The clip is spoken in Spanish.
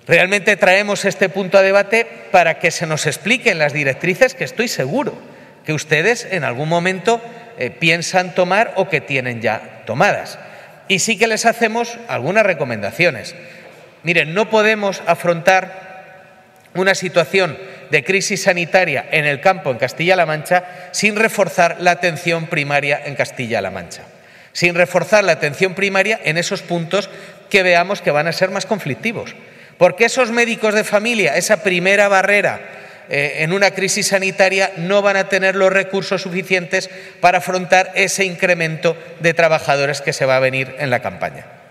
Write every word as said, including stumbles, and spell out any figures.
Realmente traemos este punto a debate para que se nos expliquen las directrices que estoy seguro que ustedes en algún momento eh, piensan tomar o que tienen ya tomadas. Y sí que les hacemos algunas recomendaciones. Miren, no podemos afrontar una situación de crisis sanitaria en el campo en Castilla-La Mancha sin reforzar la atención primaria en Castilla-La Mancha, sin reforzar la atención primaria en esos puntos que veamos que van a ser más conflictivos. Porque esos médicos de familia, esa primera barrera eh, en una crisis sanitaria, no van a tener los recursos suficientes para afrontar ese incremento de trabajadores que se va a venir en la campaña.